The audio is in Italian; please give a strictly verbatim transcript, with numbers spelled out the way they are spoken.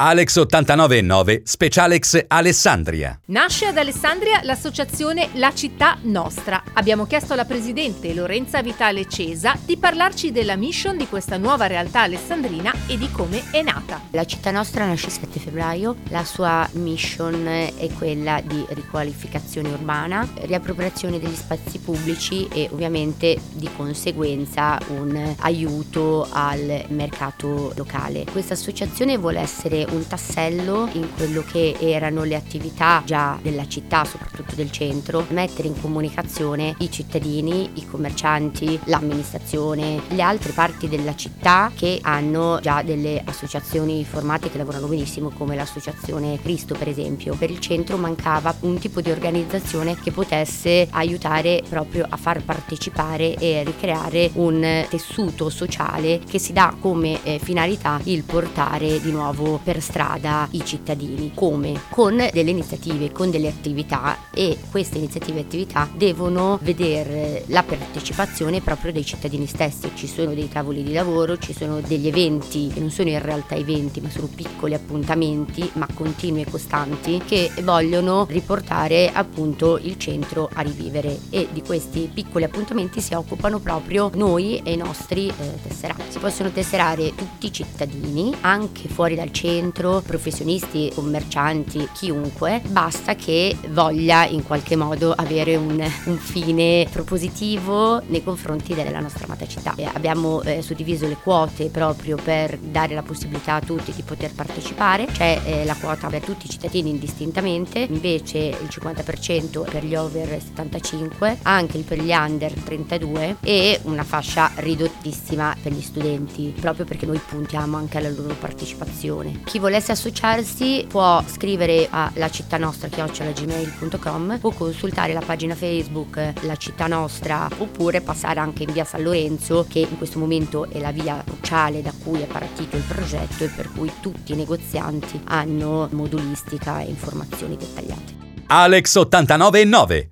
Alex ottantanove e nove Specialex Alessandria. Nasce ad Alessandria l'associazione La Città Nostra. Abbiamo chiesto alla presidente Lorenza Vitale Cesa di parlarci della mission di questa nuova realtà alessandrina e di come è nata. La Città Nostra nasce il sette febbraio, la sua mission è quella di riqualificazione urbana, riappropriazione degli spazi pubblici e ovviamente di conseguenza un aiuto al mercato locale. Questa associazione vuole essere un tassello in quello che erano le attività già della città, soprattutto del centro, mettere in comunicazione i cittadini, i commercianti, l'amministrazione, le altre parti della città che hanno già delle associazioni formate che lavorano benissimo, come l'associazione Cristo per esempio. Per il centro mancava un tipo di organizzazione che potesse aiutare proprio a far partecipare e ricreare un tessuto sociale che si dà come eh, finalità il portare di nuovo per strada i cittadini. Come? Con delle iniziative, con delle attività, e queste iniziative e attività devono vedere la partecipazione proprio dei cittadini stessi. Ci sono dei tavoli di lavoro, ci sono degli eventi che non sono in realtà eventi ma sono piccoli appuntamenti ma continui e costanti che vogliono riportare appunto il centro a rivivere, e di questi piccoli appuntamenti si occupano proprio noi e i nostri eh, tesserati. Si possono tesserare tutti i cittadini anche fuori dal centro, professionisti, commercianti, chiunque, basta che voglia in qualche modo avere un, un fine propositivo nei confronti della nostra amata città. E abbiamo eh, suddiviso le quote proprio per dare la possibilità a tutti di poter partecipare. C'è eh, la quota per tutti i cittadini indistintamente, invece il cinquanta per cento per gli over settantacinque, anche per gli under trentadue e una fascia ridottissima per gli studenti, proprio perché noi puntiamo anche alla loro partecipazione. Chi volesse associarsi può scrivere a la città nostra chiocciola gmail punto com o consultare la pagina Facebook La Città Nostra, oppure passare anche in via San Lorenzo, che in questo momento è la via cruciale da cui è partito il progetto e per cui tutti i negozianti hanno modulistica e informazioni dettagliate. Alex ottantanove e nove